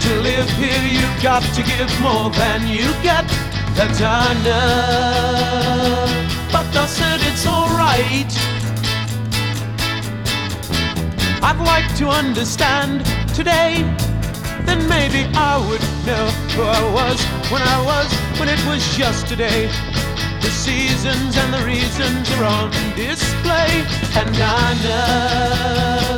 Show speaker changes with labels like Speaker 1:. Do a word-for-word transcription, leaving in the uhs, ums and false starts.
Speaker 1: To live here you've got to give more than you get. That I know, but I said it's alright. I'd like to understand today, then maybe I would know who I was when I was, when it was yesterday. The seasons and the reasons are on display, and I know